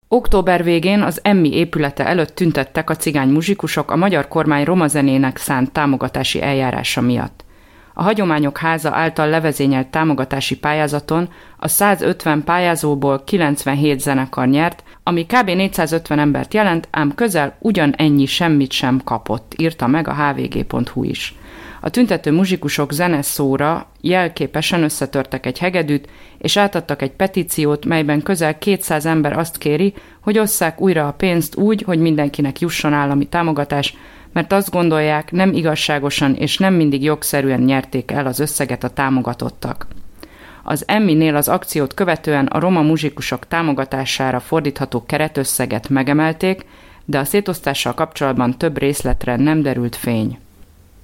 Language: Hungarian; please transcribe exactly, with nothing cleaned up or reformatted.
Október végén az Emmy épülete előtt tüntettek a cigány muzsikusok a magyar kormány roma zenének szánt támogatási eljárása miatt. A Hagyományok Háza által levezényelt támogatási pályázaton a százötven pályázóból kilencvenhét zenekar nyert, ami kb. négyszázötven embert jelent, ám közel ugyanennyi semmit sem kapott, írta meg a há vé gé pont hú is. A tüntető muzsikusok zeneszóra jelképesen összetörtek egy hegedűt, és átadtak egy petíciót, melyben közel kétszáz ember azt kéri, hogy osszák újra a pénzt úgy, hogy mindenkinek jusson állami támogatás, mert azt gondolják, nem igazságosan és nem mindig jogszerűen nyerték el az összeget a támogatottak. Az Emmy-nél az akciót követően a roma muzsikusok támogatására fordítható keretösszeget megemelték, de a szétosztással kapcsolatban több részletre nem derült fény.